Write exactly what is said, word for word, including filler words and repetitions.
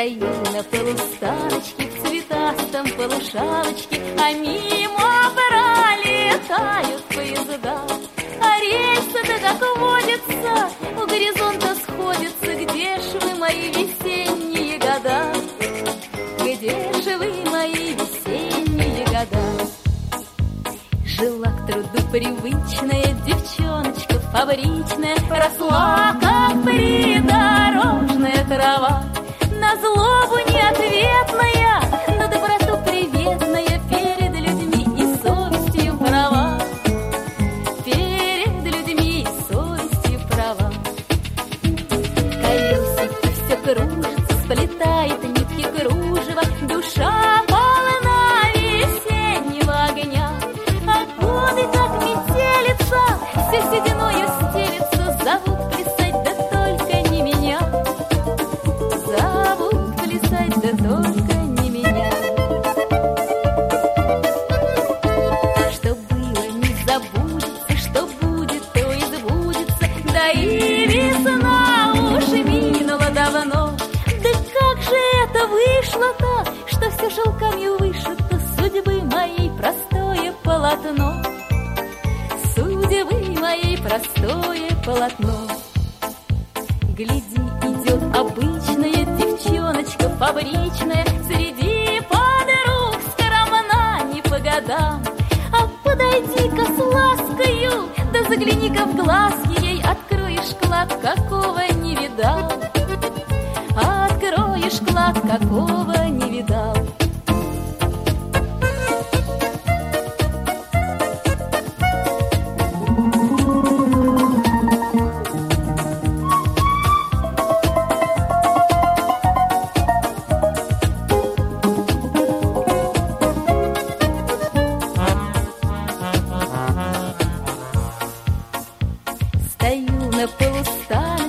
Стою на полустаночке в цветастом полушалочке, а мимо пролетают поезда. А рельсы-то, как водится, у горизонта сходятся. Где ж вы, мои весенние года? Где же вы, мои весенние года? Жила к труду привычная девчоночка фабричная, росла, как придорожная трава, на злобу неответная, на доброту приветная, перед людьми и совестью права, перед людьми и совестью права. Колесико все кружится, сплетает нитки кружева, душа полна весеннего огня. А годы, как метелица, все сединою стелится, зовут плясать, да только не меня. Зовут плясать, да только не меня. Что было, не забудется, что будет, то и сбудется. Да и весна уж минула давно. Да как же это вышло-то, что все шелками вышито, судьбы моей простое полотно, судьбы моей простое полотно. Гляди, идет обычная девчоночка фабричная, среди подруг скромна не по годам. А подойди-ка с ласкою, да загляни-ка в глазки ей, откроешь клад, какого не видал, откроешь клад, какого не видал. Стою на полустаночке